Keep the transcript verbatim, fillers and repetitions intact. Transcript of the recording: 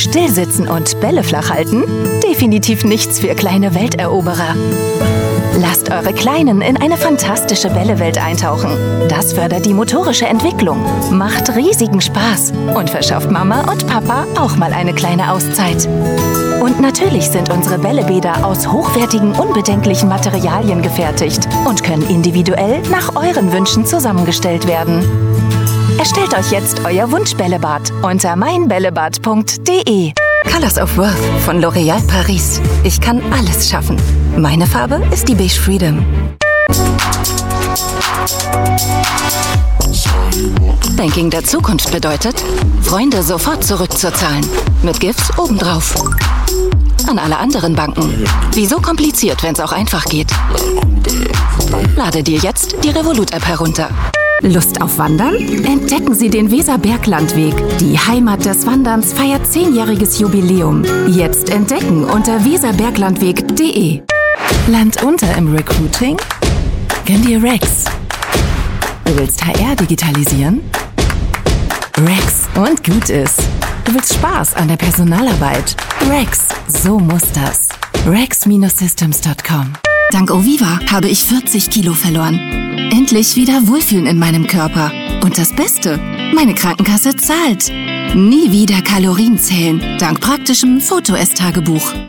Stillsitzen und Bälle flach halten? Definitiv nichts für kleine Welteroberer. Lasst eure Kleinen in eine fantastische Bällewelt eintauchen. Das fördert die motorische Entwicklung, macht riesigen Spaß und verschafft Mama und Papa auch mal eine kleine Auszeit. Und natürlich sind unsere Bällebäder aus hochwertigen, unbedenklichen Materialien gefertigt und können individuell nach euren Wünschen zusammengestellt werden. Erstellt euch jetzt euer Wunschbällebad unter mein bällebad punkt de. Colors of Worth von L'Oréal Paris. Ich kann alles schaffen. Meine Farbe ist die Beige Freedom. Banking der Zukunft bedeutet, Freunde sofort zurückzuzahlen. Mit Gifts obendrauf. An alle anderen Banken. Wieso kompliziert, wenn es auch einfach geht? Lade dir jetzt die Revolut-App herunter. Lust auf Wandern? Entdecken Sie den Weserberglandweg. Die Heimat des Wanderns feiert zehnjähriges Jubiläum. Jetzt entdecken unter weserberglandweg punkt de. Land unter im Recruiting? Gönn dir Rex. Du willst H R digitalisieren? Rex und gut ist. Du willst Spaß an der Personalarbeit? Rex, so muss das. rex Systems punkt com. Dank Oviva habe ich vierzig Kilo verloren. Endlich wieder Wohlfühlen in meinem Körper. Und das Beste, meine Krankenkasse zahlt. Nie wieder Kalorien zählen, dank praktischem Foto-Ess-Tagebuch.